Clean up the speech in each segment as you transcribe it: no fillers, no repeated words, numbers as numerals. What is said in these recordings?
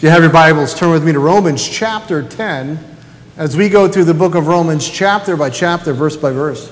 You have your Bibles, turn with me to Romans chapter 10 as we go through the book of Romans chapter by chapter, verse by verse.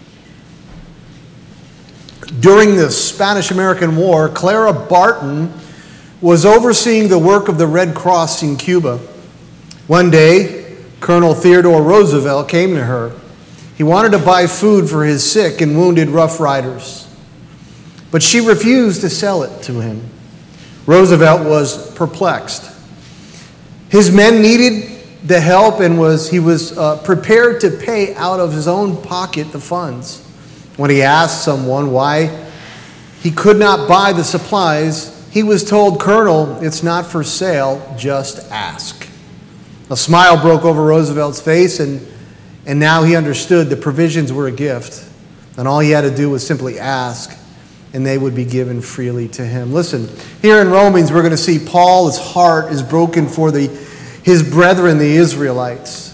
During the Spanish-American War, Clara Barton was overseeing the work of the Red Cross in Cuba. One day, Colonel Theodore Roosevelt came to her. He wanted to buy food for his sick and wounded Rough Riders, but she refused to sell it to him. Roosevelt was perplexed. His men needed the help and he was prepared to pay out of his own pocket the funds. When he asked someone why he could not buy the supplies, he was told, "Colonel, it's not for sale, just ask." A smile broke over Roosevelt's face, and now he understood the provisions were a gift, and all he had to do was simply ask, and they would be given freely to him. Listen, here in Romans, we're going to see Paul's heart is broken for his brethren, the Israelites.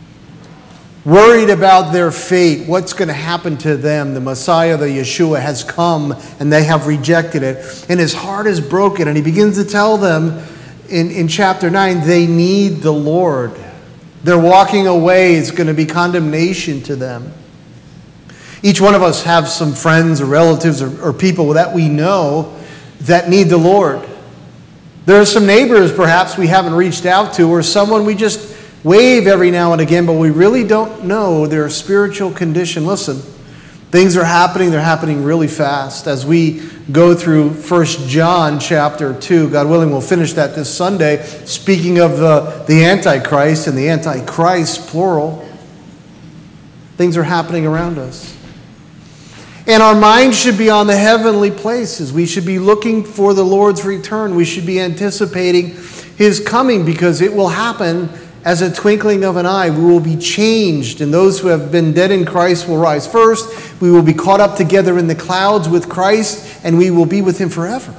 Worried about their fate, what's going to happen to them. The Messiah, the Yeshua, has come, and they have rejected it. And his heart is broken, and he begins to tell them in chapter 9, they need the Lord. Their walking away is going to be condemnation to them. Each one of us have some friends or relatives or people that we know that need the Lord. There are some neighbors perhaps we haven't reached out to, or someone we just wave every now and again, but we really don't know their spiritual condition. Listen, things are happening. They're happening really fast. As we go through 1 John chapter 2, God willing, we'll finish that this Sunday, speaking of the Antichrist and the Antichrist, plural. Things are happening around us. And our minds should be on the heavenly places. We should be looking for the Lord's return. We should be anticipating His coming, because it will happen as a twinkling of an eye. We will be changed, and those who have been dead in Christ will rise first. We will be caught up together in the clouds with Christ, and we will be with Him forever.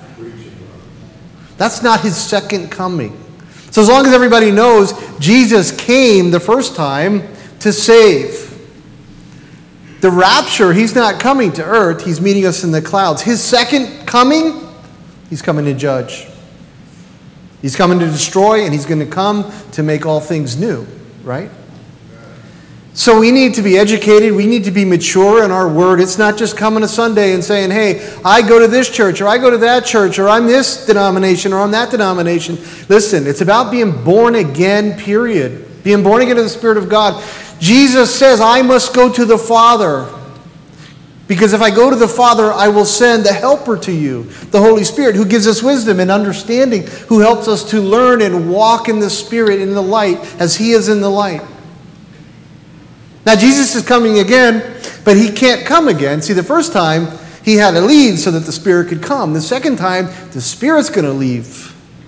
That's not His second coming. So as long as everybody knows, Jesus came the first time to save. The rapture, He's not coming to earth. He's meeting us in the clouds. His second coming, He's coming to judge. He's coming to destroy, and He's going to come to make all things new, right? So we need to be educated. We need to be mature in our word. It's not just coming to Sunday and saying, hey, I go to this church, or I go to that church, or I'm this denomination, or I'm that denomination. Listen, it's about being born again, period. Being born again in the Spirit of God. Jesus says, I must go to the Father, because if I go to the Father, I will send the Helper to you, the Holy Spirit, who gives us wisdom and understanding, who helps us to learn and walk in the Spirit, in the light, as He is in the light. Now, Jesus is coming again, but He can't come again. See, the first time, He had to leave so that the Spirit could come. The second time, the Spirit's going to leave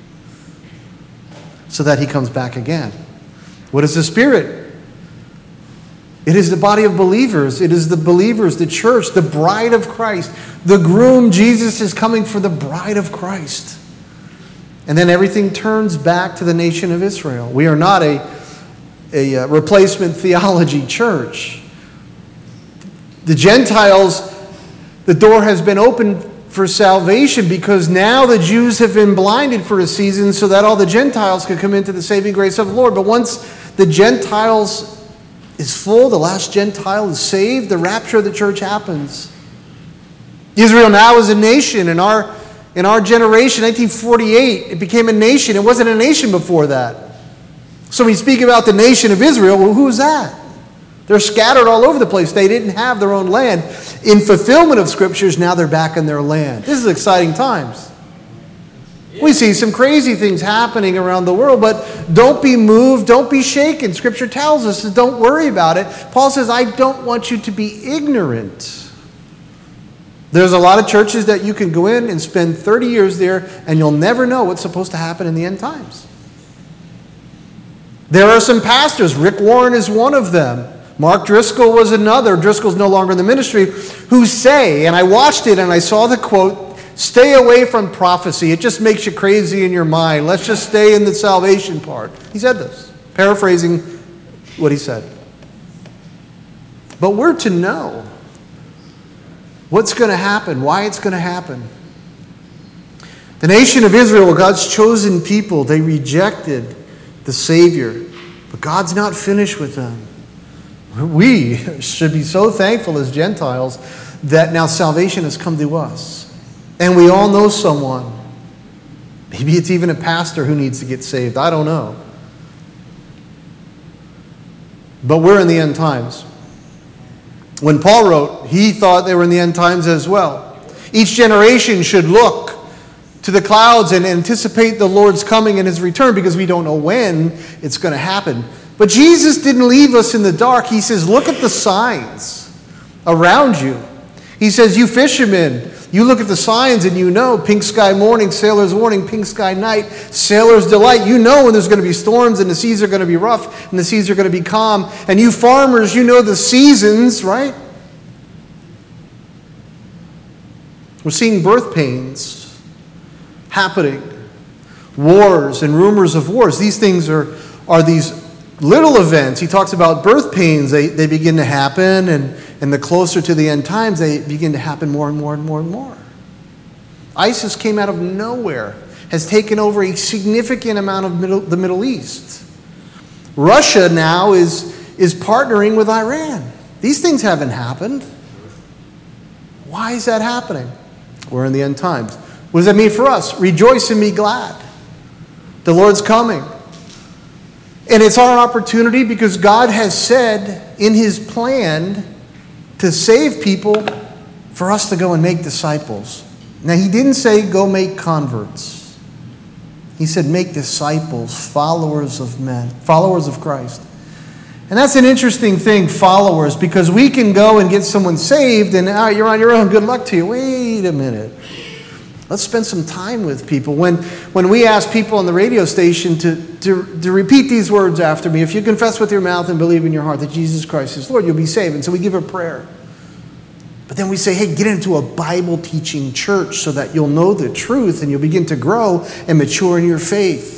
so that He comes back again. What is the Spirit? It is the body of believers. It is the believers, the church, the bride of Christ. The groom, Jesus, is coming for the bride of Christ. And then everything turns back to the nation of Israel. We are not a replacement theology church. The Gentiles, the door has been opened for salvation, because now the Jews have been blinded for a season so that all the Gentiles could come into the saving grace of the Lord. But once the Gentiles is full, the last Gentile is saved, the rapture of the church happens. Israel now is a nation. In our generation, 1948, it became a nation. It wasn't a nation before that. So we speak about the nation of Israel. Well, who's that? They're scattered all over the place. They didn't have their own land. In fulfillment of Scriptures, now they're back in their land. This is exciting times. We see some crazy things happening around the world, but don't be moved, don't be shaken. Scripture tells us to don't worry about it. Paul says, I don't want you to be ignorant. There's a lot of churches that you can go in and spend 30 years there, and you'll never know what's supposed to happen in the end times. There are some pastors. Rick Warren is one of them. Mark Driscoll was another. Driscoll's no longer in the ministry, who say, and I watched it and I saw the quote, stay away from prophecy. It just makes you crazy in your mind. Let's just stay in the salvation part. He said this, paraphrasing what he said. But we're to know what's going to happen, why it's going to happen. The nation of Israel, God's chosen people, they rejected the Savior. But God's not finished with them. We should be so thankful as Gentiles that now salvation has come to us. And we all know someone. Maybe it's even a pastor who needs to get saved. I don't know. But we're in the end times. When Paul wrote, he thought they were in the end times as well. Each generation should look to the clouds and anticipate the Lord's coming and his return, because we don't know when it's going to happen. But Jesus didn't leave us in the dark. He says, look at the signs around you. He says, you fishermen, you look at the signs and you know, pink sky morning, sailor's warning, pink sky night, sailor's delight. You know when there's going to be storms and the seas are going to be rough and the seas are going to be calm. And you farmers, you know the seasons, right? We're seeing birth pains happening, wars and rumors of wars. These things are these little events. He talks about birth pains. They begin to happen, and the closer to the end times, they begin to happen more and more and more and more. ISIS came out of nowhere, has taken over a significant amount of the Middle East. Russia now is partnering with Iran. These things haven't happened. Why is that happening? We're in the end times. What does that mean for us? Rejoice and be glad. The Lord's coming. And it's our opportunity, because God has said in his plan to save people for us to go and make disciples. Now, he didn't say go make converts. He said make disciples, followers of men, followers of Christ. And that's an interesting thing, followers, because we can go and get someone saved and you're on your own, good luck to you. Wait a minute. Let's spend some time with people. When we ask people on the radio station to repeat these words after me, if you confess with your mouth and believe in your heart that Jesus Christ is Lord, you'll be saved. And so we give a prayer. But then we say, hey, get into a Bible teaching church so that you'll know the truth and you'll begin to grow and mature in your faith.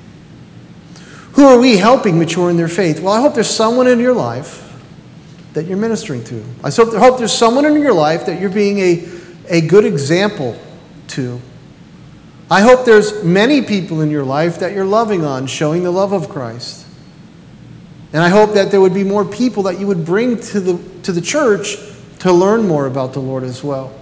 Who are we helping mature in their faith? Well, I hope there's someone in your life that you're ministering to. I hope there's someone in your life that you're being a good example to. I hope there's many people in your life that you're loving on, showing the love of Christ. And I hope that there would be more people that you would bring to the church to learn more about the Lord as well.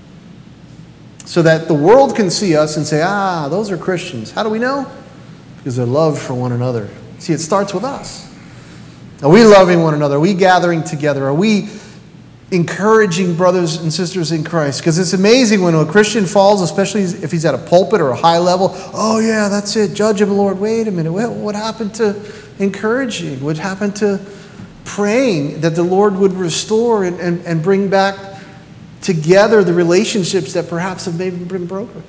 So that the world can see us and say, those are Christians. How do we know? Because their love for one another. See, it starts with us. Are we loving one another? Are we gathering together? Are we encouraging brothers and sisters in Christ? Because it's amazing when a Christian falls, especially if he's at a pulpit or a high level. Oh yeah, that's it. Judge him, Lord. Wait a minute. What happened to encouraging? What happened to praying that the Lord would restore and bring back together the relationships that perhaps have maybe been broken?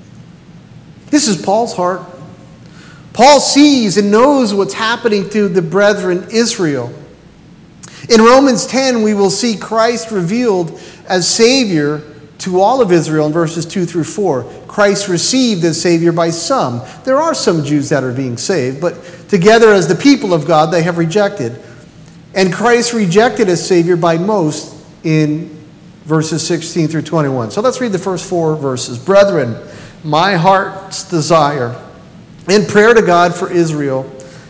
This is Paul's heart. Paul sees and knows what's happening to the brethren Israel. In Romans 10, we will see Christ revealed as Savior to all of Israel in verses 2 through 4. Christ received as Savior by some. There are some Jews that are being saved, but together as the people of God, they have rejected. And Christ rejected as Savior by most in verses 16 through 21. So let's read the first 4 verses. Brethren, my heart's desire and prayer to God for Israel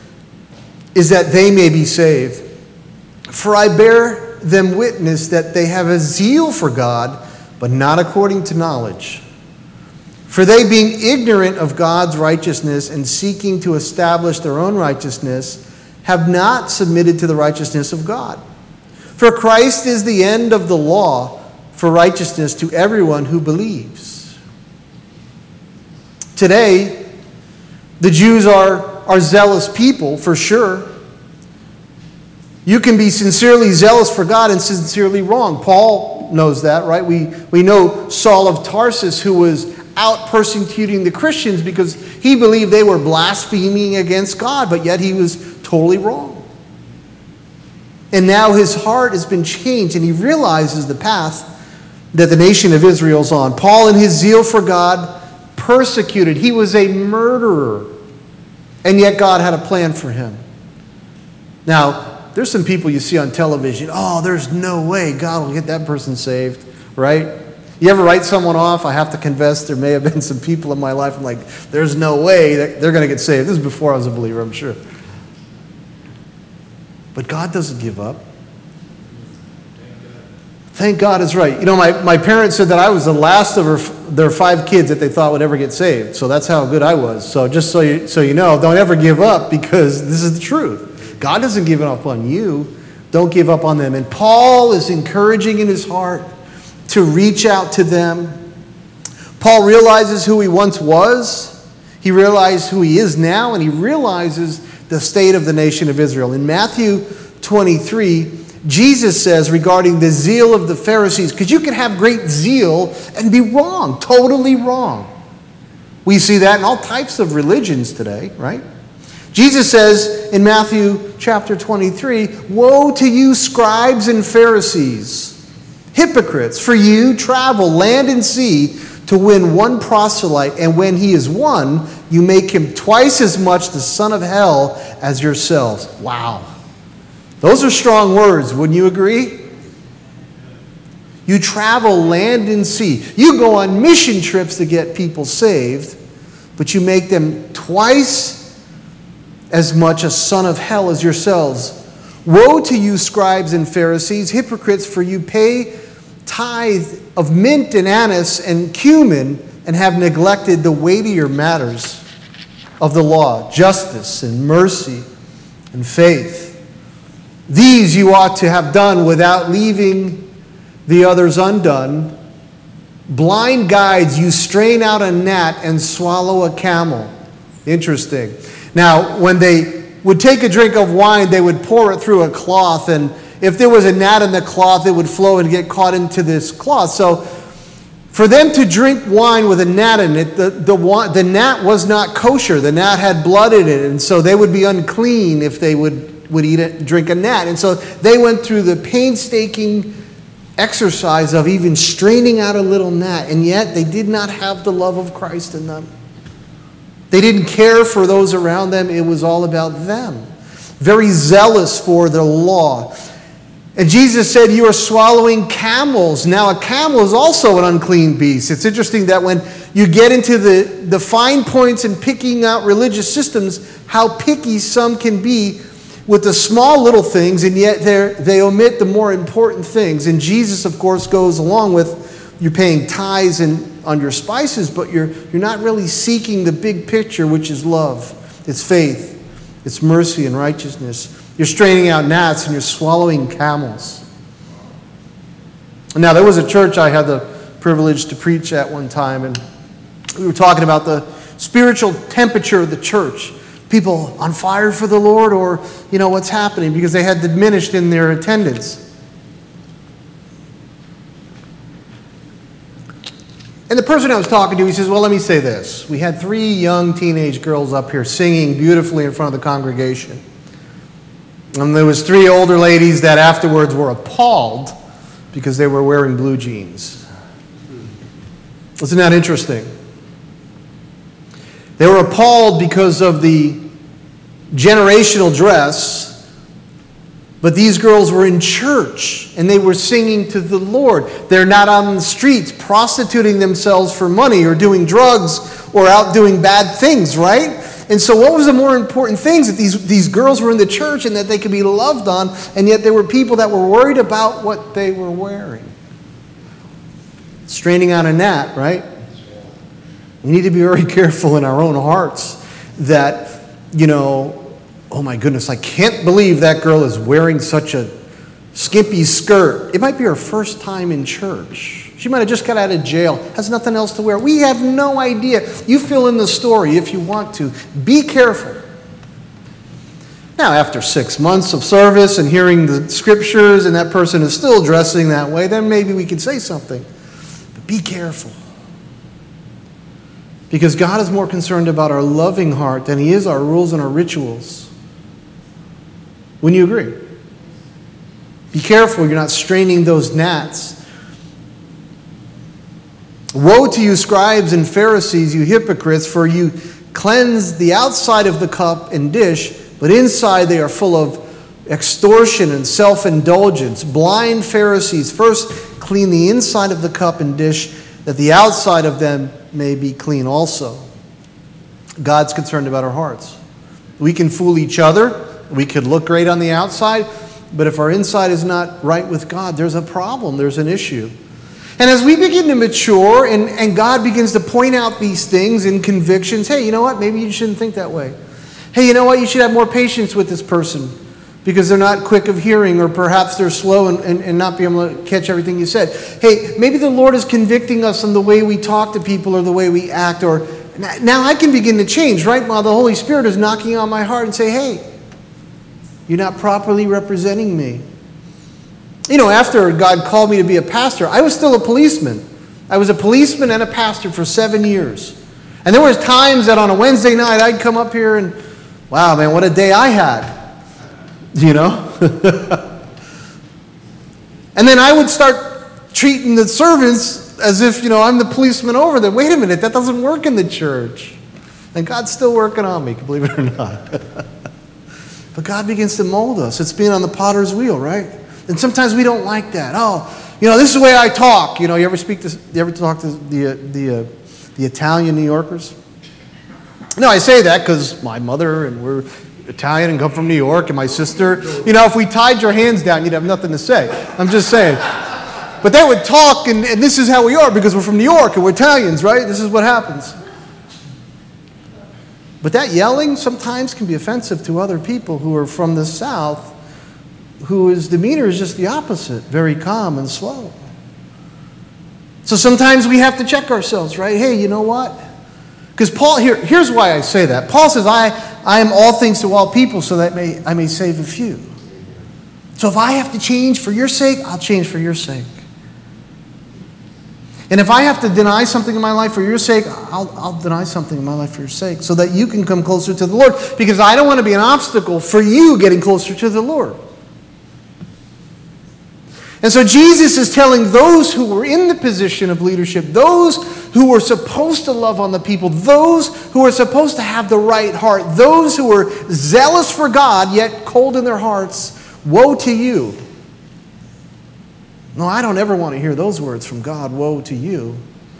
is that they may be saved. For I bear them witness that they have a zeal for God, but not according to knowledge. For they, being ignorant of God's righteousness and seeking to establish their own righteousness, have not submitted to the righteousness of God. For Christ is the end of the law for righteousness to everyone who believes. Today, the Jews are zealous people, for sure. You can be sincerely zealous for God and sincerely wrong. Paul knows that, right? We know Saul of Tarsus, who was out persecuting the Christians because he believed they were blaspheming against God, but yet he was totally wrong. And now his heart has been changed, and he realizes the path that the nation of Israel's on. Paul, in his zeal for God, persecuted. He was a murderer, and yet God had a plan for him. Now, there's some people you see on television, there's no way God will get that person saved, right? You ever write someone off? I have to confess there may have been some people in my life I'm like, there's no way that they're going to get saved. This is before I was a believer, I'm sure. But God doesn't give up. Thank God is right. You know, my parents said that I was the last of their 5 kids that they thought would ever get saved. So that's how good I was. So just so you know, don't ever give up, because this is the truth. God doesn't give up on you. Don't give up on them. And Paul is encouraging in his heart to reach out to them. Paul realizes who he once was. He realized who he is now, and he realizes the state of the nation of Israel. In Matthew 23, Jesus says regarding the zeal of the Pharisees, because you can have great zeal and be wrong, totally wrong. We see that in all types of religions today, right? Jesus says in Matthew chapter 23, "Woe to you, scribes and Pharisees, hypocrites, for you travel land and sea to win one proselyte, and when he is won, you make him twice as much the son of hell as yourselves." Wow. Those are strong words, wouldn't you agree? You travel land and sea. You go on mission trips to get people saved, but you make them twice as much a son of hell as yourselves. Woe to you, scribes and Pharisees, hypocrites, for you pay tithe of mint and anise and cumin and have neglected the weightier matters of the law, justice and mercy and faith. These you ought to have done without leaving the others undone. Blind guides, you strain out a gnat and swallow a camel. Interesting. Now, when they would take a drink of wine, they would pour it through a cloth, and if there was a gnat in the cloth, it would flow and get caught into this cloth. So for them to drink wine with a gnat in it, the gnat was not kosher. The gnat had blood in it, and so they would be unclean if they would drink a gnat. And so they went through the painstaking exercise of even straining out a little gnat, and yet they did not have the love of Christ in them. They didn't care for those around them. It was all about them. Very zealous for the law. And Jesus said, "You are swallowing camels." Now, a camel is also an unclean beast. It's interesting that when you get into the fine points in picking out religious systems, how picky some can be with the small little things, and yet they omit the more important things. And Jesus, of course, goes along with, you're paying tithes on your spices, but you're not really seeking the big picture, which is love. It's faith. It's mercy and righteousness. You're straining out gnats and you're swallowing camels. Now, there was a church I had the privilege to preach at one time, and we were talking about the spiritual temperature of the church. People on fire for the Lord, or, what's happening, because they had diminished in their attendance. And the person I was talking to, he says, "Well, let me say this. We had 3 young teenage girls up here singing beautifully in front of the congregation. And there was 3 older ladies that afterwards were appalled because they were wearing blue jeans." Isn't that interesting? They were appalled because of the generational dress, but these girls were in church and they were singing to the Lord. They're not on the streets prostituting themselves for money or doing drugs or out doing bad things, right? And so what was the more important things? That these girls were in the church and that they could be loved on, and yet there were people that were worried about what they were wearing. Straining out a gnat, right? We need to be very careful in our own hearts that, oh my goodness, I can't believe that girl is wearing such a skimpy skirt. It might be her first time in church. She might have just got out of jail, has nothing else to wear. We have no idea. You fill in the story if you want to. Be careful. Now, after 6 months of service and hearing the scriptures and that person is still dressing that way, then maybe we could say something. But be careful. Because God is more concerned about our loving heart than He is our rules and our rituals. Wouldn't you agree? Be careful you're not straining those gnats. Woe to you, scribes and Pharisees, you hypocrites, for you cleanse the outside of the cup and dish, but inside they are full of extortion and self-indulgence. Blind Pharisees first clean the inside of the cup and dish, that the outside of them may be clean also. God's concerned about our hearts. We can fool each other. We could look great on the outside, but if our inside is not right with God, there's a problem. There's an issue. And as we begin to mature and God begins to point out these things and convictions, hey, you know what? Maybe you shouldn't think that way. Hey, you know what? You should have more patience with this person because they're not quick of hearing, or perhaps they're slow and not be able to catch everything you said. Hey, maybe the Lord is convicting us on the way we talk to people or the way we act, or now I can begin to change, right? While the Holy Spirit is knocking on my heart and say, hey, you're not properly representing me. You know, after God called me to be a pastor, I was still a policeman. I was a policeman and a pastor for 7 years. And there was times that on a Wednesday night, I'd come up here and, wow, man, what a day I had. You know? And then I would start treating the servants as if, you know, I'm the policeman over them. Wait a minute, that doesn't work in the church. And God's still working on me, believe it or not. But God begins to mold us. It's being on the potter's wheel, right? And sometimes we don't like that. Oh, you know, this is the way I talk. You know, you ever talk to the Italian New Yorkers? No, I say that because my mother and we're Italian and come from New York, and my sister. You know, if we tied your hands down, you'd have nothing to say. I'm just saying. But they would talk, and this is how we are because we're from New York and we're Italians, right? This is what happens. But that yelling sometimes can be offensive to other people who are from the South, whose demeanor is just the opposite, very calm and slow. So sometimes we have to check ourselves, right? Hey, you know what? Because Paul, here's why I say that. Paul says, I am all things to all people so that I may save a few. So if I have to change for your sake, I'll change for your sake. And if I have to deny something in my life for your sake, I'll deny something in my life for your sake so that you can come closer to the Lord. Because I don't want to be an obstacle for you getting closer to the Lord. And so Jesus is telling those who were in the position of leadership, those who were supposed to love on the people, those who were supposed to have the right heart, those who were zealous for God yet cold in their hearts, woe to you. No, I don't ever want to hear those words from God, woe to you.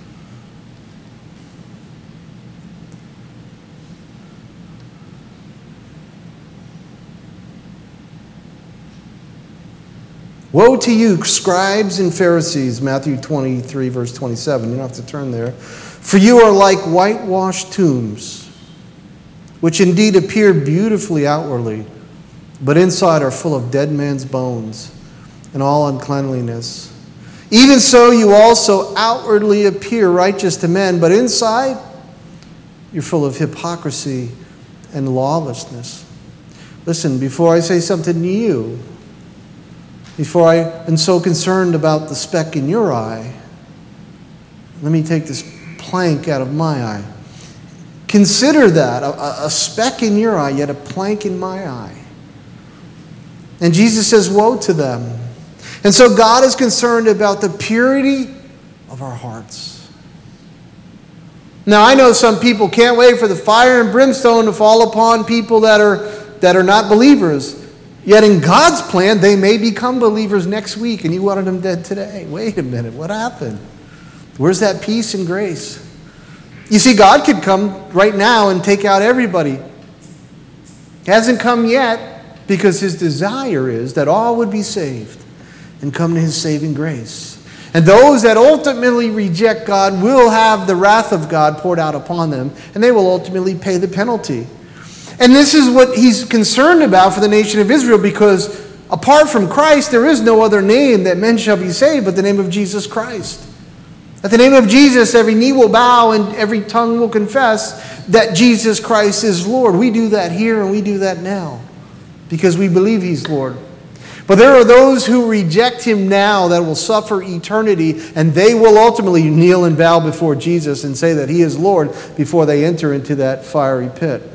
Woe to you, scribes and Pharisees, Matthew 23, verse 27. You don't have to turn there. For you are like whitewashed tombs, which indeed appear beautifully outwardly, but inside are full of dead man's bones and all uncleanliness. Even so, you also outwardly appear righteous to men, but inside you're full of hypocrisy and lawlessness. Listen, before I say something to you, before I am so concerned about the speck in your eye, let me take this plank out of my eye. Consider that, a speck in your eye, yet a plank in my eye. And Jesus says, woe to them. And so God is concerned about the purity of our hearts. Now, I know some people can't wait for the fire and brimstone to fall upon people that are not believers. Yet in God's plan, they may become believers next week, and you wanted them dead today. Wait a minute, what happened? Where's that peace and grace? You see, God could come right now and take out everybody. Hasn't come yet because his desire is that all would be saved and come to his saving grace. And those that ultimately reject God will have the wrath of God poured out upon them, and they will ultimately pay the penalty. And this is what he's concerned about for the nation of Israel, because apart from Christ, there is no other name that men shall be saved but the name of Jesus Christ. At the name of Jesus, every knee will bow and every tongue will confess that Jesus Christ is Lord. We do that here and we do that now because we believe he's Lord. But there are those who reject him now that will suffer eternity, and they will ultimately kneel and bow before Jesus and say that he is Lord before they enter into that fiery pit.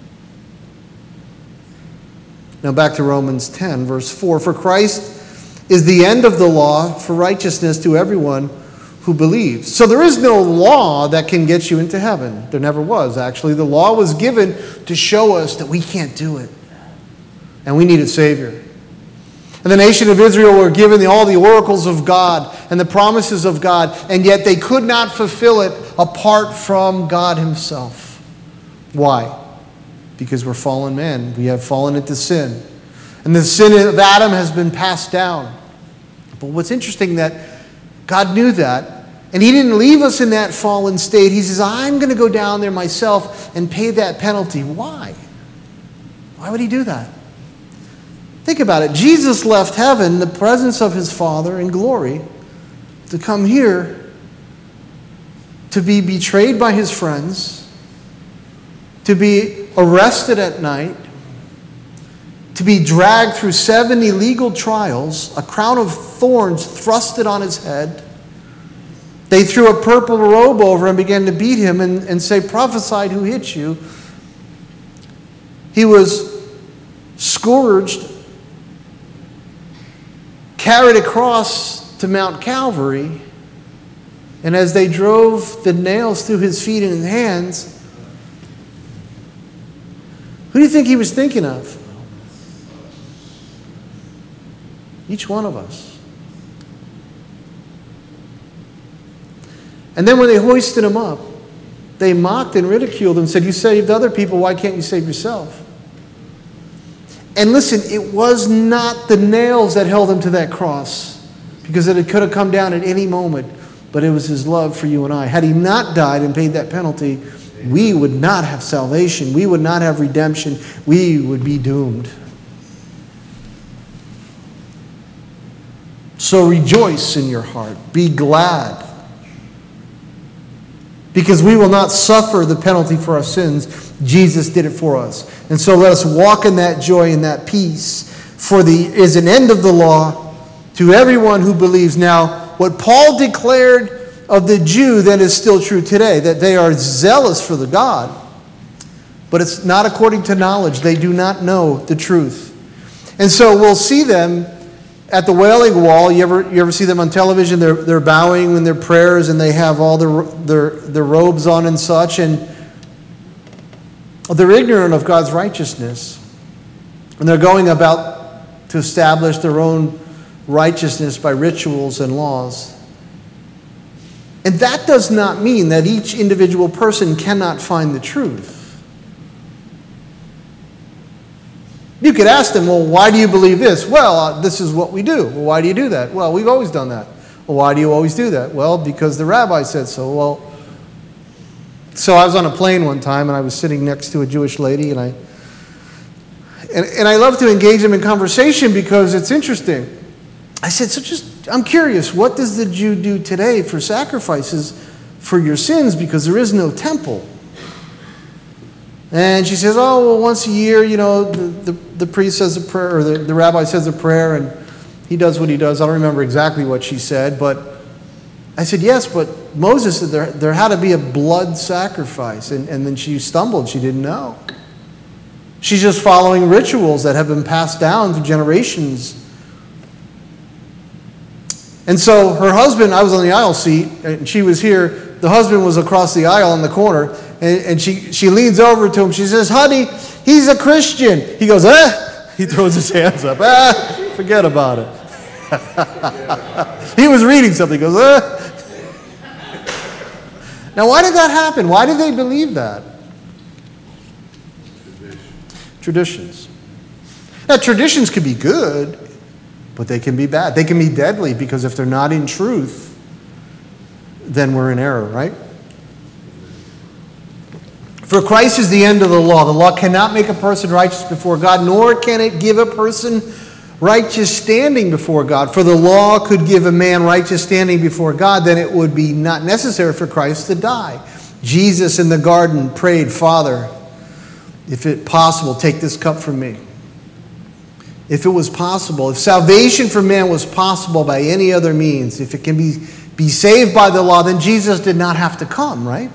Now back to Romans 10, verse 4. For Christ is the end of the law for righteousness to everyone who believes. So there is no law that can get you into heaven. There never was, actually. The law was given to show us that we can't do it. and we need a Savior. And the nation of Israel were given all the oracles of God and the promises of God, and yet they could not fulfill it apart from God himself. Why? Because we're fallen men. We have fallen into sin. And the sin of Adam has been passed down. But what's interesting that God knew that, and he didn't leave us in that fallen state. He says, I'm going to go down there myself and pay that penalty. Why? Why would he do that? Think about it. Jesus left heaven, the presence of his Father in glory, to come here to be betrayed by his friends, to be arrested at night, to be dragged through 7 illegal trials, a crown of thorns thrusted on his head. They threw a purple robe over him and began to beat him and say, prophesied who hit you. He was scourged, carried across to Mount Calvary, and as they drove the nails through his feet and his hands, who do you think he was thinking of? Each one of us. And then when they hoisted him up, they mocked and ridiculed him and said, you saved other people, why can't you save yourself? And listen, it was not the nails that held him to that cross, because it could have come down at any moment, but it was his love for you and I. Had he not died and paid that penalty, we would not have salvation. We would not have redemption. We would be doomed. So rejoice in your heart. Be glad. Because we will not suffer the penalty for our sins. Jesus did it for us. And so let us walk in that joy and that peace. For there is an end of the law to everyone who believes. Now, what Paul declared of the Jew then is still true today, that they are zealous for the God, but it's not according to knowledge. They do not know the truth. And so we'll see them at the Wailing Wall. You ever see them on television? They're bowing in their prayers, and they have all their robes on and such, and they're ignorant of God's righteousness. And they're going about to establish their own righteousness by rituals and laws. And that does not mean that each individual person cannot find the truth. You could ask them, well, why do you believe this? Well, this is what we do. Well, why do you do that? Well, we've always done that. Well, why do you always do that? Well, because the rabbi said so. Well, so I was on a plane one time, and I was sitting next to a Jewish lady, and I love to engage them in conversation because it's interesting. I said, I'm curious, what does the Jew do today for sacrifices for your sins, because there is no temple? And she says, oh, well, once a year, the priest says a prayer, or the rabbi says a prayer, and he does what he does. I don't remember exactly what she said, but I said, yes, but Moses said there had to be a blood sacrifice. And then she stumbled. She didn't know. She's just following rituals that have been passed down through generations. And so her husband, I was on the aisle seat, and she was here. The husband was across the aisle in the corner, and she leans over to him. She says, honey, he's a Christian. He goes, He throws his hands up. Forget about it. He was reading something. He goes, Now, why did that happen? Why did they believe that? Traditions. Now, traditions can be good, but they can be bad. They can be deadly, because if they're not in truth, then we're in error, right? For Christ is the end of the law. The law cannot make a person righteous before God, nor can it give a person righteous standing before God. For the law could give a man righteous standing before God, then it would be not necessary for Christ to die. Jesus in the garden prayed, Father, if it possible, take this cup from me. If it was possible, if salvation for man was possible by any other means, if it can be saved by the law, then Jesus did not have to come, right?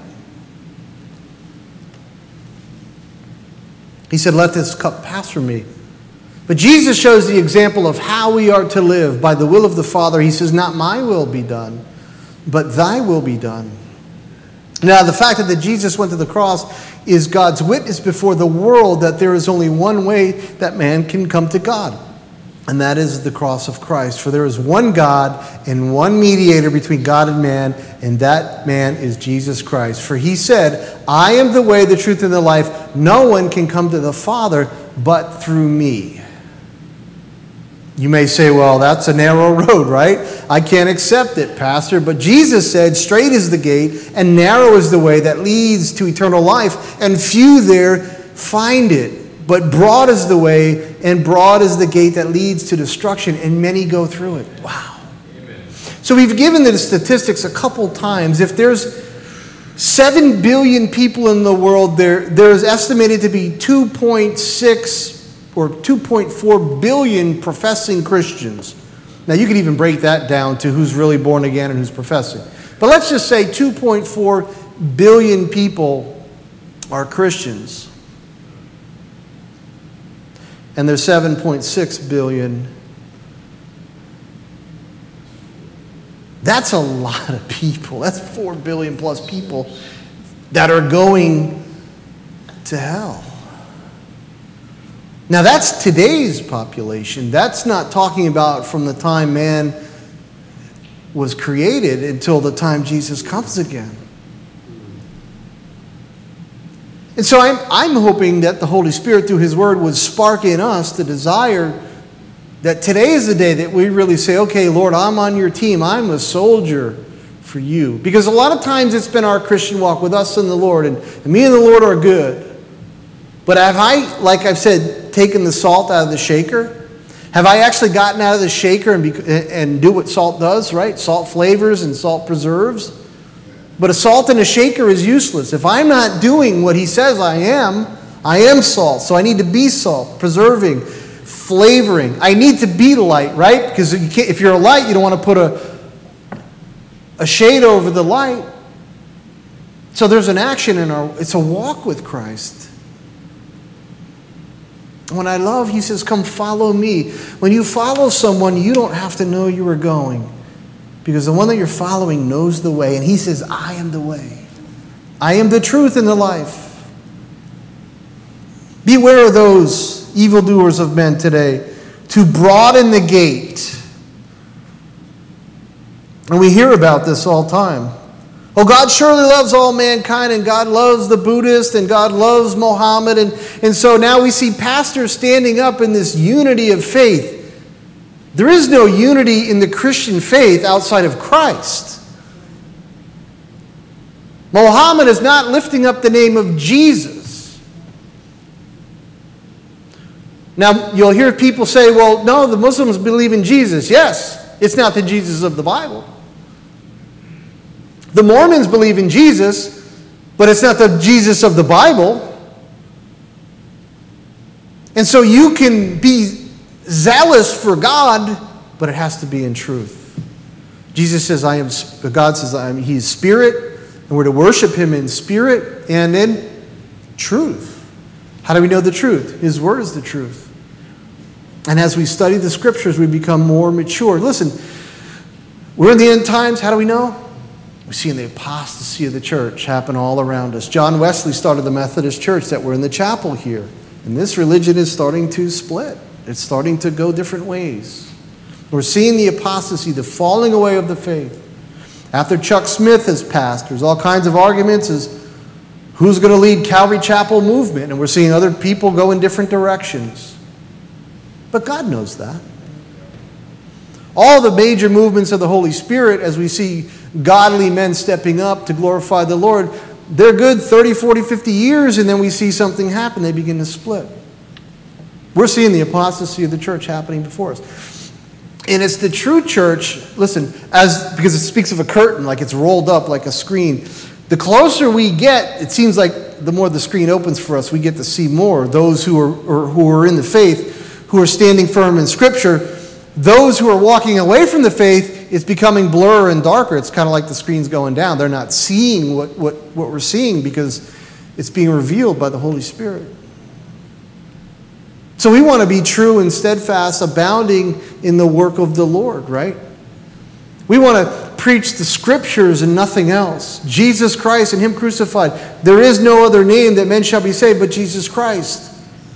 He said, let this cup pass from me. But Jesus shows the example of how we are to live by the will of the Father. He says, not my will be done, but thy will be done. Now, the fact that Jesus went to the cross is God's witness before the world that there is only one way that man can come to God, and that is the cross of Christ. For there is one God and one mediator between God and man, and that man is Jesus Christ. For he said, I am the way, the truth, and the life. No one can come to the Father but through me. You may say, well, that's a narrow road, right? I can't accept it, Pastor. But Jesus said, straight is the gate and narrow is the way that leads to eternal life, and few there find it. But broad is the way and broad is the gate that leads to destruction, and many go through it. Wow. Amen. So we've given the statistics a couple times. If there's 7 billion people in the world, there's estimated to be 2.6 or 2.4 billion professing Christians. Now, you could even break that down to who's really born again and who's professing. But let's just say 2.4 billion people are Christians. And there's 7.6 billion. That's a lot of people. That's 4 billion plus people that are going to hell. Now, that's today's population. That's not talking about from the time man was created until the time Jesus comes again. And so I'm hoping that the Holy Spirit, through His Word, would spark in us the desire that today is the day that we really say, okay, Lord, I'm on your team. I'm a soldier for you. Because a lot of times it's been our Christian walk with us and the Lord, and me and the Lord are good. But have I, like I've said, taken the salt out of the shaker? Have I actually gotten out of the shaker and do what salt does, right? Salt flavors and salt preserves. But a salt in a shaker is useless. If I'm not doing what He says I am salt. So I need to be salt, preserving, flavoring. I need to be light, right? Because if you're a light, you don't want to put a shade over the light. So there's an action it's a walk with Christ. When I love, He says, come follow me. When you follow someone, you don't have to know you are going. Because the one that you're following knows the way. And He says, I am the way. I am the truth and the life. Beware of those evildoers of men today, to broaden the gate. And we hear about this all the time. Oh, God surely loves all mankind, and God loves the Buddhist, and God loves Mohammed. And so now we see pastors standing up in this unity of faith. There is no unity in the Christian faith outside of Christ. Mohammed is not lifting up the name of Jesus. Now, you'll hear people say, well, no, the Muslims believe in Jesus. Yes, it's not the Jesus of the Bible. The Mormons believe in Jesus, but it's not the Jesus of the Bible. And so you can be zealous for God, but it has to be in truth. Jesus says, God says, He is spirit, and we're to worship Him in spirit and in truth. How do we know the truth? His Word is the truth. And as we study the Scriptures, we become more mature. Listen, we're in the end times. How do we know? We see in the apostasy of the church happen all around us. John Wesley started the Methodist Church that we're in the chapel here. And this religion is starting to split. It's starting to go different ways. We're seeing the apostasy, the falling away of the faith. After Chuck Smith has passed, there's all kinds of arguments as who's going to lead Calvary Chapel movement. And we're seeing other people go in different directions. But God knows that. All the major movements of the Holy Spirit, as we see godly men stepping up to glorify the Lord, they're good 30, 40, 50 years, and then we see something happen. They begin to split. We're seeing the apostasy of the church happening before us. And it's the true church, listen, because it speaks of a curtain, like it's rolled up like a screen. The closer we get, it seems like the more the screen opens for us, we get to see more. Those who are in the faith, who are standing firm in Scripture. Those who are walking away from the faith, it's becoming blurrer and darker. It's kind of like the screen's going down. They're not seeing what we're seeing because it's being revealed by the Holy Spirit. So we want to be true and steadfast, abounding in the work of the Lord, right? We want to preach the Scriptures and nothing else. Jesus Christ and Him crucified. There is no other name that men shall be saved but Jesus Christ.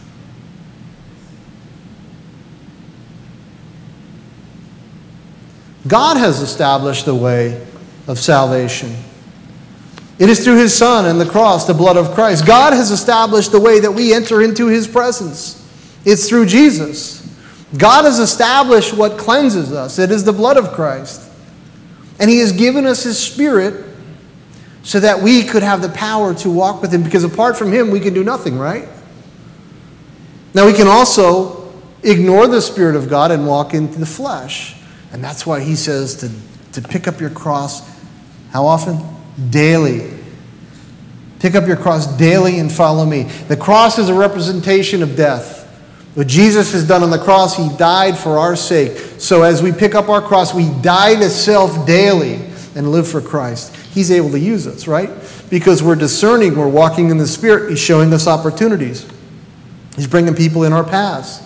God has established the way of salvation. It is through His Son and the cross, the blood of Christ. God has established the way that we enter into His presence. It's through Jesus. God has established what cleanses us. It is the blood of Christ. And He has given us His Spirit so that we could have the power to walk with Him. Because apart from Him, we can do nothing, right? Now, we can also ignore the Spirit of God and walk into the flesh. And that's why He says to pick up your cross, how often? Daily. Pick up your cross daily and follow me. The cross is a representation of death. What Jesus has done on the cross, He died for our sake. So as we pick up our cross, we die to self daily and live for Christ. He's able to use us, right? Because we're discerning, we're walking in the Spirit. He's showing us opportunities. He's bringing people in our paths.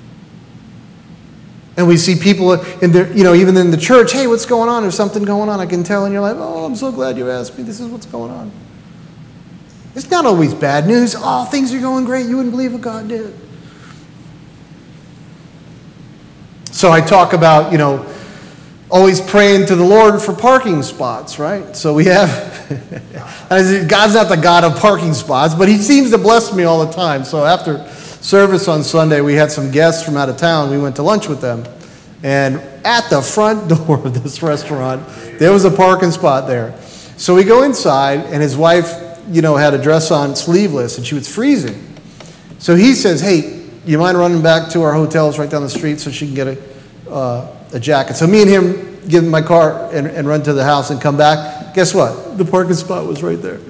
And we see people in there, even in the church, hey, what's going on? There's something going on. I can tell in your life, oh, I'm so glad you asked me. This is what's going on. It's not always bad news. Oh, things are going great. You wouldn't believe what God did. So I talk about, always praying to the Lord for parking spots, right? So we have, God's not the God of parking spots, but He seems to bless me all the time. So after service on Sunday, we had some guests from out of town. We went to lunch with them. And at the front door of this restaurant, there was a parking spot there. So we go inside, and his wife, had a dress on sleeveless, and she was freezing. So he says, hey, you mind running back to our hotels right down the street so she can get a jacket? So me and him get in my car and run to the house and come back. Guess what? The parking spot was right there.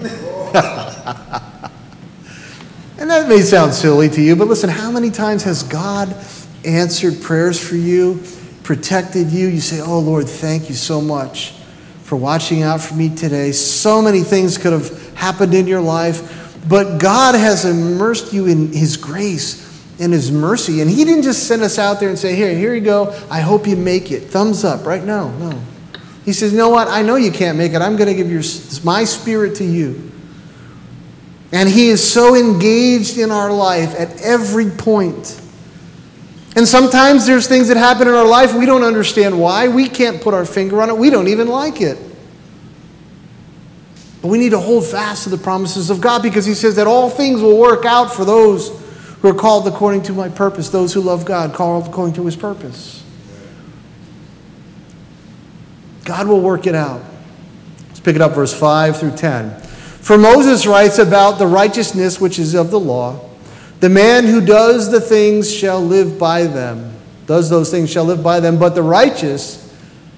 And that may sound silly to you, but listen, how many times has God answered prayers for you, protected you? You say, oh, Lord, thank you so much for watching out for me today. So many things could have happened in your life, but God has immersed you in His grace and His mercy. And He didn't just send us out there and say, here you go. I hope you make it. Thumbs up, right? No. He says, you know what? I know you can't make it. I'm going to give my Spirit to you. And He is so engaged in our life at every point. And sometimes there's things that happen in our life we don't understand why. We can't put our finger on it. We don't even like it. But we need to hold fast to the promises of God, because He says that all things will work out for those who are called according to my purpose. Those who love God, called according to His purpose. God will work it out. Let's pick it up, verse 5 through 10. For Moses writes about the righteousness which is of the law. The man who does the things shall live by them. Does those things shall live by them. But the righteousness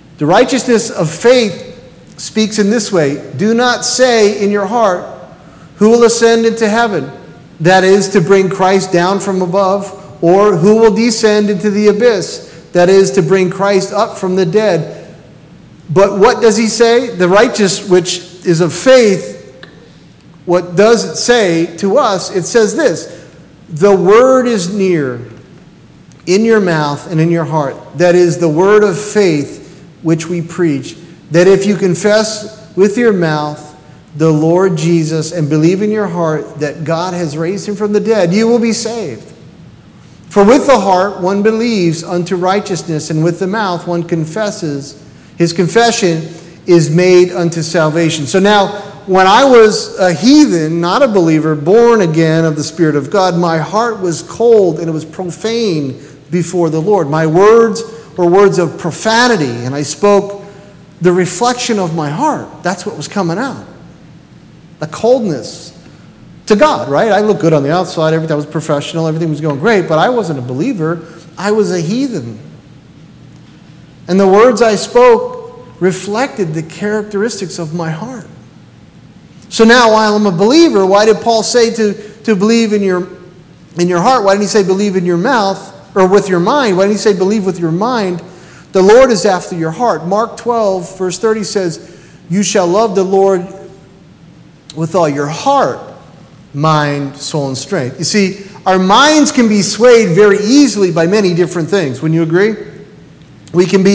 of faith speaks in this way. Do not say in your heart, who will ascend into heaven? That is, to bring Christ down from above. Or who will descend into the abyss? That is, to bring Christ up from the dead. But what does he say? The righteous which is of faith. What does it say to us? It says this: the word is near, in your mouth and in your heart. That is the word of faith which we preach. That if you confess with your mouth the Lord Jesus and believe in your heart that God has raised Him from the dead, you will be saved. For with the heart one believes unto righteousness, and with the mouth one confesses. His confession is made unto salvation. So now, when I was a heathen, not a believer, born again of the Spirit of God, my heart was cold and it was profane before the Lord. My words were words of profanity, and I spoke the reflection of my heart. That's what was coming out. The coldness to God, right? I looked good on the outside. Everything was professional. Everything was going great, but I wasn't a believer. I was a heathen. And the words I spoke reflected the characteristics of my heart. So now, while I'm a believer, why did Paul say to believe in your heart? Why didn't he say believe in your mouth, or with your mind? Why didn't he say believe with your mind? The Lord is after your heart. Mark 12, verse 30 says, you shall love the Lord with all your heart, mind, soul, and strength. You see, our minds can be swayed very easily by many different things. Wouldn't you agree? We can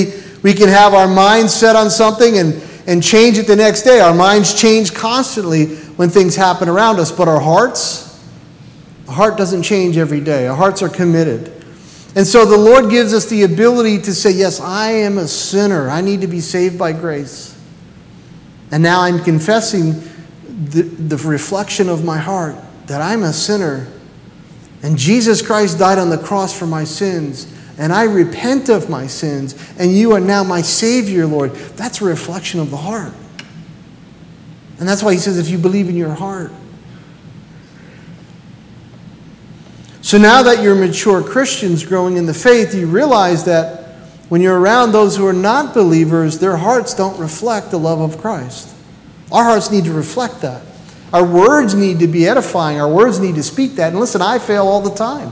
We can have our minds set on something and change it the next day. Our minds change constantly when things happen around us. But our heart doesn't change every day. Our hearts are committed. And so the Lord gives us the ability to say, yes, I am a sinner. I need to be saved by grace. And now I'm confessing the reflection of my heart that I'm a sinner. And Jesus Christ died on the cross for my sins. And I repent of my sins. And you are now my Savior, Lord. That's a reflection of the heart. And that's why he says, if you believe in your heart. So now that you're mature Christians growing in the faith, you realize that when you're around those who are not believers, their hearts don't reflect the love of Christ. Our hearts need to reflect that. Our words need to be edifying. Our words need to speak that. And listen, I fail all the time.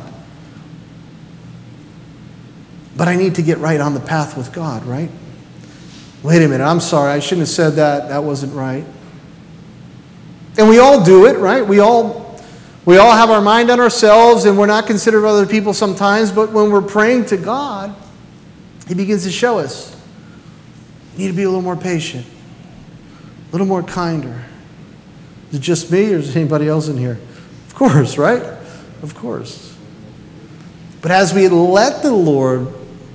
But I need to get right on the path with God, right? Wait a minute, I'm sorry, I shouldn't have said that. That wasn't right. And we all do it, right? We all have our mind on ourselves, and we're not considerate of other people sometimes, but when we're praying to God, he begins to show us. You need to be a little more patient, a little more kinder. Is it just me, or is it anybody else in here? Of course, right? Of course. But as we let the Lord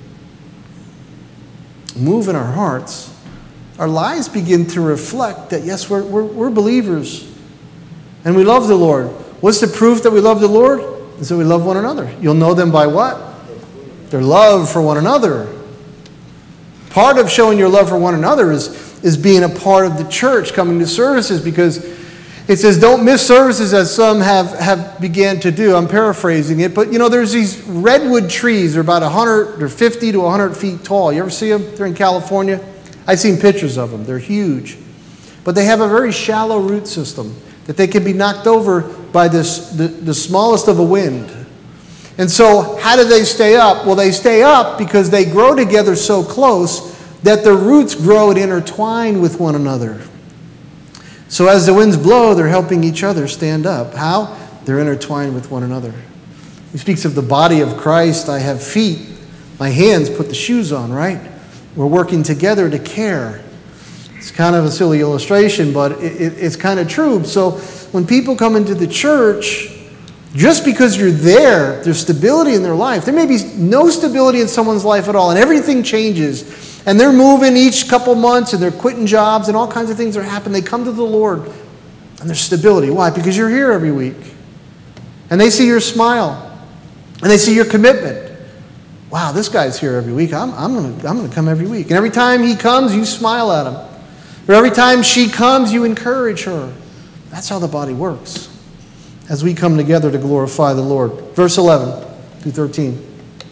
move in our hearts, our lives begin to reflect that, yes, we're believers, and we love the Lord. What's the proof that we love the Lord? Is that we love one another. You'll know them by what? Their love for one another. Part of showing your love for one another is being a part of the church, coming to services, because it says don't miss services as some have began to do. I'm paraphrasing it. But, there's these redwood trees. They're about 50 to 100 feet tall. You ever see them? They're in California. I've seen pictures of them. They're huge. But they have a very shallow root system that they can be knocked over by the smallest of a wind. And so how do they stay up? Well, they stay up because they grow together so close that their roots grow and intertwine with one another. So as the winds blow, they're helping each other stand up. How? They're intertwined with one another. He speaks of the body of Christ. I have feet. My hands put the shoes on, right? We're working together to care. It's kind of a silly illustration, but it's kind of true. So when people come into the church, just because you're there, there's stability in their life. There may be no stability in someone's life at all, and everything changes. And they're moving each couple months, and they're quitting jobs, and all kinds of things are happening. They come to the Lord, and there's stability. Why? Because you're here every week. And they see your smile, and they see your commitment. Wow, this guy's here every week. I'm going to come every week. And every time he comes, you smile at him. Or every time she comes, you encourage her. That's how the body works as we come together to glorify the Lord. Verse 11 through 13.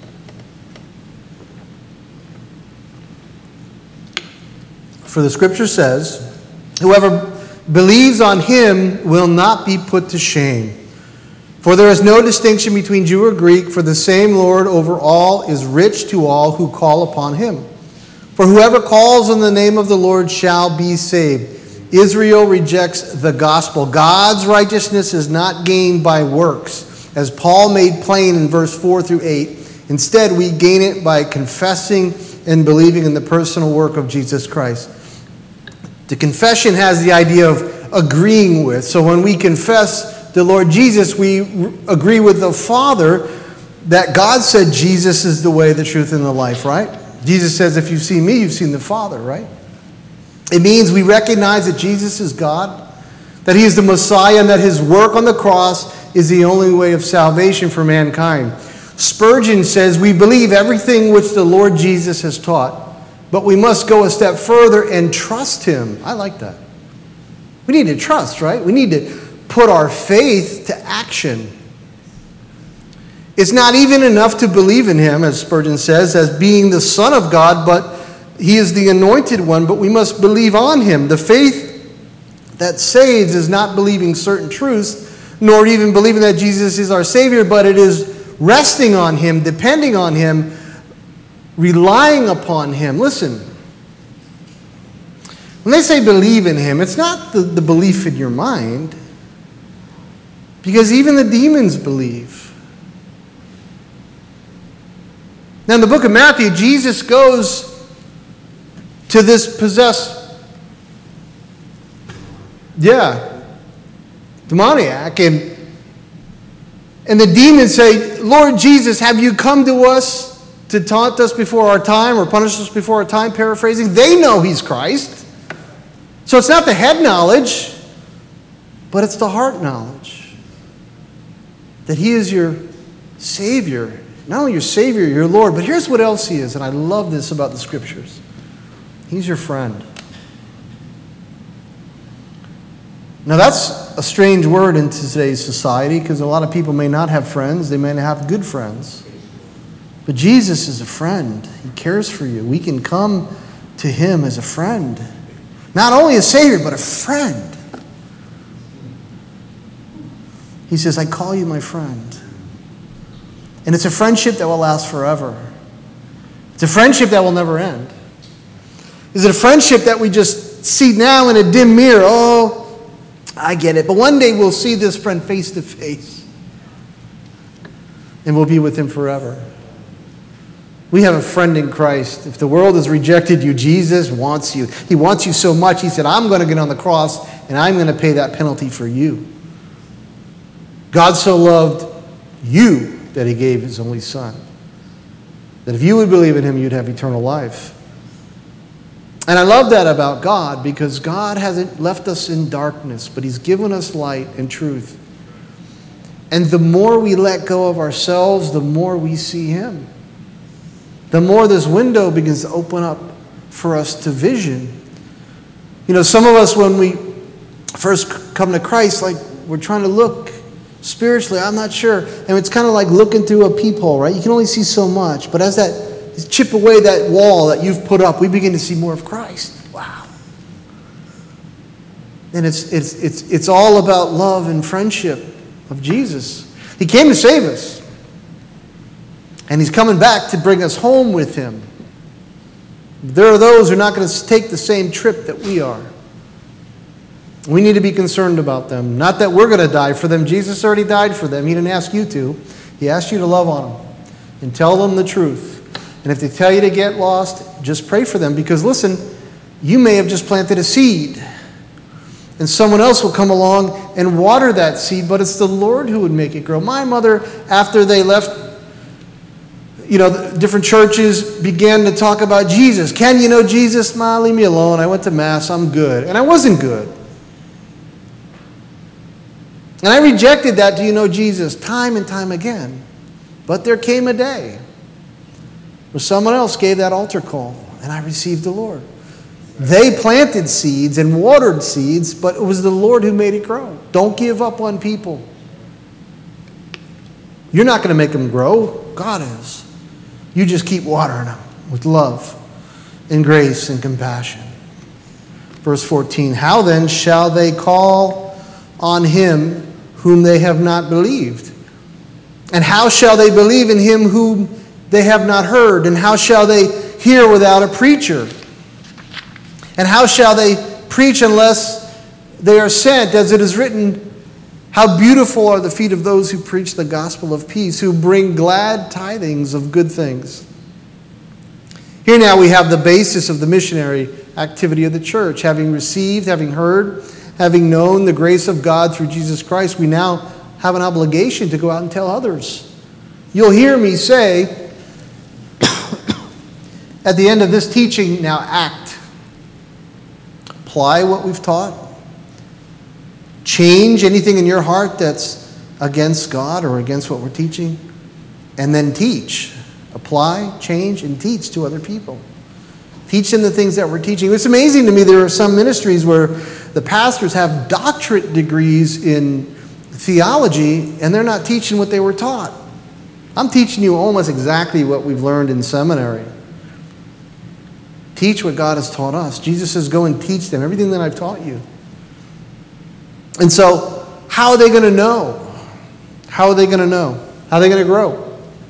For the scripture says, whoever believes on him will not be put to shame. For there is no distinction between Jew or Greek, for the same Lord over all is rich to all who call upon him. For whoever calls on the name of the Lord shall be saved. Israel rejects the gospel. God's righteousness is not gained by works, as Paul made plain in verse 4 through 8. Instead, we gain it by confessing and believing in the personal work of Jesus Christ. The confession has the idea of agreeing with. So when we confess the Lord Jesus, we agree with the Father that God said Jesus is the way, the truth, and the life, right? Jesus says, if you've seen me, you've seen the Father, right? It means we recognize that Jesus is God, that he is the Messiah, and that his work on the cross is the only way of salvation for mankind. Spurgeon says, we believe everything which the Lord Jesus has taught, but we must go a step further and trust him. I like that. We need to trust, right? We need to put our faith to action. It's not even enough to believe in him, as Spurgeon says, as being the Son of God, but he is the anointed one, but we must believe on him. The faith that saves is not believing certain truths, nor even believing that Jesus is our Savior, but it is resting on him, depending on him, relying upon him. Listen, when they say believe in him, it's not the belief in your mind, because even the demons believe. Now in the book of Matthew, Jesus goes to this possessed, demoniac. And the demons say, Lord Jesus, have you come to us to taunt us before our time or punish us before our time? Paraphrasing. They know he's Christ. So it's not the head knowledge, but it's the heart knowledge. That he is your Savior. Not only your Savior, your Lord, but here's what else he is. And I love this about the Scriptures. He's your friend. Now that's a strange word in today's society because a lot of people may not have friends. They may not have good friends. But Jesus is a friend. He cares for you. We can come to him as a friend. Not only a Savior, but a friend. He says, I call you my friend. And it's a friendship that will last forever. It's a friendship that will never end. Is it a friendship that we just see now in a dim mirror? Oh, I get it. But one day we'll see this friend face to face. And we'll be with him forever. We have a friend in Christ. If the world has rejected you, Jesus wants you. He wants you so much, he said, I'm going to get on the cross and I'm going to pay that penalty for you. God so loved you that he gave his only Son. That if you would believe in him, you'd have eternal life. And I love that about God because God hasn't left us in darkness, but he's given us light and truth. And the more we let go of ourselves, the more we see him. The more this window begins to open up for us to vision. You know, some of us when we first come to Christ, like we're trying to look spiritually, I'm not sure. And it's kind of like looking through a peephole, right? You can only see so much. But as that chip away that wall that you've put up, we begin to see more of Christ. Wow. And it's all about love and friendship of Jesus. He came to save us. And he's coming back to bring us home with him. There are those who are not going to take the same trip that we are. We need to be concerned about them. Not that we're going to die for them. Jesus already died for them. He didn't ask you to. He asked you to love on them and tell them the truth. And if they tell you to get lost, just pray for them. Because listen, you may have just planted a seed. And someone else will come along and water that seed, but it's the Lord who would make it grow. My mother, after they left, different churches began to talk about Jesus. Can you know Jesus? Ma, leave me alone. I went to Mass. I'm good. And I wasn't good. And I rejected that, do you know Jesus, time and time again. But there came a day where someone else gave that altar call, and I received the Lord. They planted seeds and watered seeds, but it was the Lord who made it grow. Don't give up on people. You're not going to make them grow. God is. You just keep watering them with love and grace and compassion. Verse 14, how then shall they call on him whom they have not believed? And how shall they believe in him whom they have not heard? And how shall they hear without a preacher? And how shall they preach unless they are sent? As it is written, how beautiful are the feet of those who preach the gospel of peace, who bring glad tidings of good things. Here now we have the basis of the missionary activity of the church. Having received, having heard, having known the grace of God through Jesus Christ, we now have an obligation to go out and tell others. You'll hear me say, at the end of this teaching, now act. Apply what we've taught. Change anything in your heart that's against God or against what we're teaching. And then teach. Apply, change, and teach to other people. Teach them the things that we're teaching. It's amazing to me, there are some ministries where the pastors have doctorate degrees in theology and they're not teaching what they were taught. I'm teaching you almost exactly what we've learned in seminary. Teach what God has taught us. Jesus says, go and teach them everything that I've taught you. And so, how are they going to know? How are they going to know? How are they going to grow?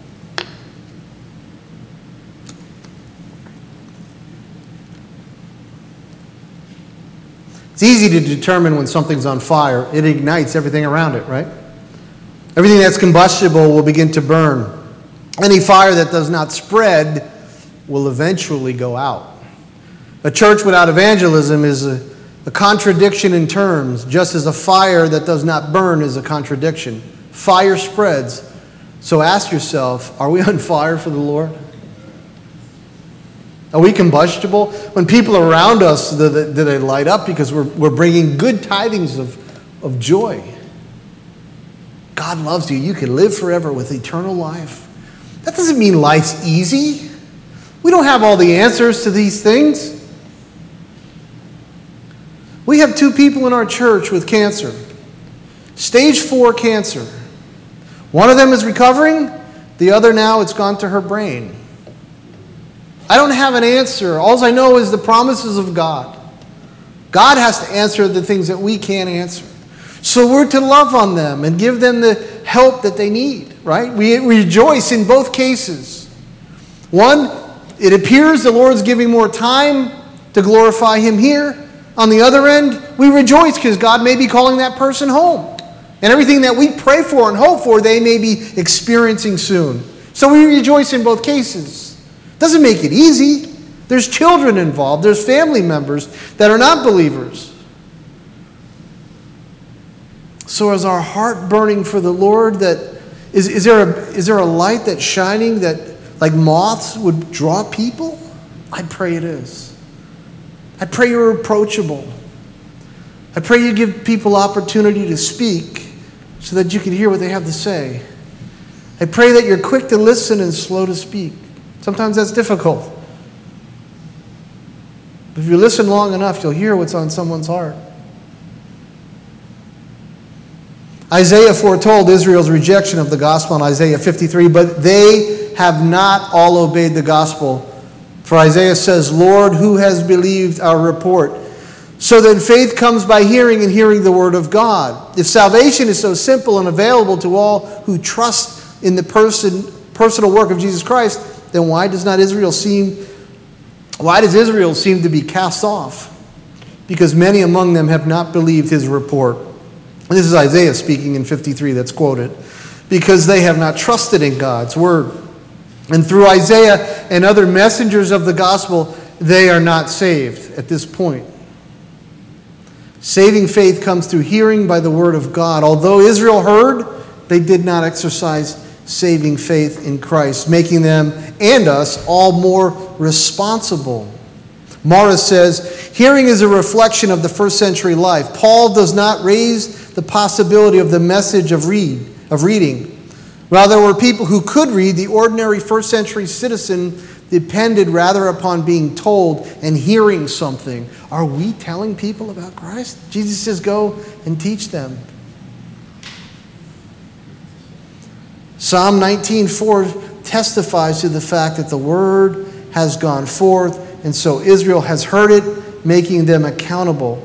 It's easy to determine when something's on fire. It ignites everything around it, right? Everything that's combustible will begin to burn. Any fire that does not spread will eventually go out. A church without evangelism is a contradiction in terms, just as a fire that does not burn is a contradiction. Fire spreads. So ask yourself, are we on fire for the Lord? Are we combustible? When people around us, do they light up because we're bringing good tidings of joy? God loves you. You can live forever with eternal life. That doesn't mean life's easy. We don't have all the answers to these things. We have 2 people in our church with cancer. Stage 4 cancer. One of them is recovering. The other now, it's gone to her brain. I don't have an answer. All I know is the promises of God. God has to answer the things that we can't answer. So we're to love on them and give them the help that they need, right? We rejoice in both cases. One, it appears the Lord's giving more time to glorify Him here. On the other end, we rejoice because God may be calling that person home. And everything that we pray for and hope for, they may be experiencing soon. So we rejoice in both cases. Doesn't make it easy. There's children involved. There's family members that are not believers. So is our heart burning for the Lord? That is there a light that's shining that like moths would draw people? I pray it is. I pray you're approachable. I pray you give people opportunity to speak so that you can hear what they have to say. I pray that you're quick to listen and slow to speak. Sometimes that's difficult. But if you listen long enough, you'll hear what's on someone's heart. Isaiah foretold Israel's rejection of the gospel in Isaiah 53, but they have not all obeyed the gospel. For Isaiah says, Lord, who has believed our report? So then faith comes by hearing, and hearing the word of God. If salvation is so simple and available to all who trust in the personal work of Jesus Christ, then why does Israel seem to be cast off? Because many among them have not believed his report. And this is Isaiah speaking in 53 that's quoted. Because they have not trusted in God's word. And through Isaiah and other messengers of the gospel, they are not saved at this point. Saving faith comes through hearing by the word of God. Although Israel heard, they did not exercise saving faith in Christ, making them and us all more responsible. Morris says, hearing is a reflection of the first century life. Paul does not raise the possibility of the message of reading. Rather, there were people who could read. The ordinary first century citizen depended rather upon being told and hearing something. Are we telling people about Christ? Jesus says, go and teach them. Psalm 19:4 testifies to the fact that the word has gone forth, and so Israel has heard it, making them accountable.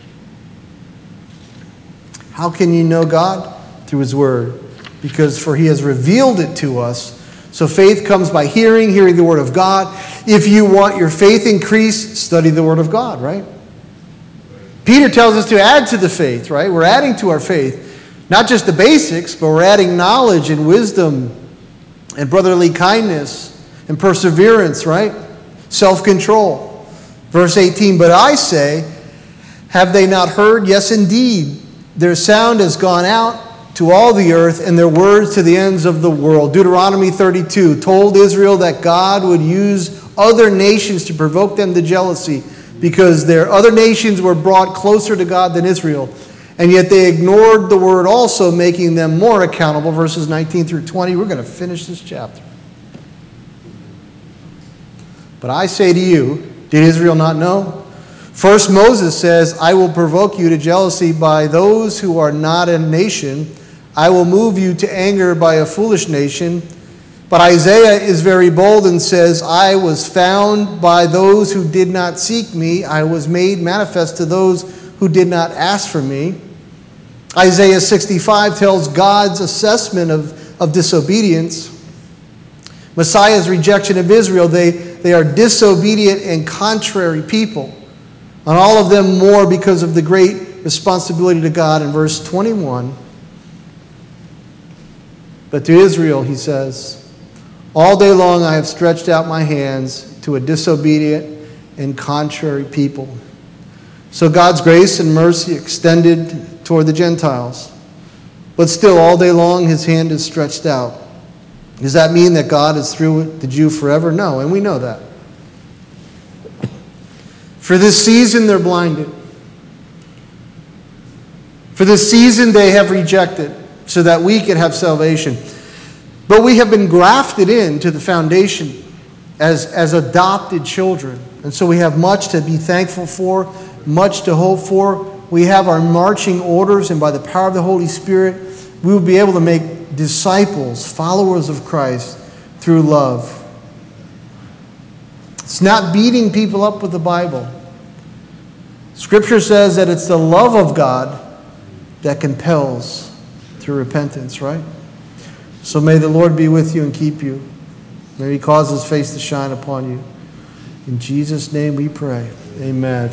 How can you know God? Through his word. For he has revealed it to us. So faith comes by hearing the word of God. If you want your faith increased, study the word of God, right? Peter tells us to add to the faith, right? We're adding to our faith. Not just the basics, but we're adding knowledge and wisdom and brotherly kindness and perseverance, right? Self-control. Verse 18, but I say, have they not heard? Yes, indeed. Their sound has gone out to all the earth, and their words to the ends of the world. Deuteronomy 32 told Israel that God would use other nations to provoke them to jealousy because their other nations were brought closer to God than Israel. And yet they ignored the word also, making them more accountable. Verses 19 through 20. We're going to finish this chapter. But I say to you, did Israel not know? First Moses says, I will provoke you to jealousy by those who are not a nation. I will move you to anger by a foolish nation. But Isaiah is very bold and says, I was found by those who did not seek me. I was made manifest to those who did not ask for me. Isaiah 65 tells God's assessment of disobedience. Messiah's rejection of Israel, they are disobedient and contrary people. On all of them more because of the great responsibility to God in verse 21. But to Israel, he says, all day long I have stretched out my hands to a disobedient and contrary people. So God's grace and mercy extended toward the Gentiles. But still, all day long, his hand is stretched out. Does that mean that God is through with the Jew forever? No, and we know that. For this season, they're blinded. For this season, they have rejected, so that we could have salvation. But we have been grafted into the foundation as adopted children. And so we have much to be thankful for, much to hope for. We have our marching orders, and by the power of the Holy Spirit, we will be able to make disciples, followers of Christ, through love. It's not beating people up with the Bible. Scripture says that it's the love of God that compels through repentance, right? So may the Lord be with you and keep you. May he cause his face to shine upon you. In Jesus' name we pray. Amen.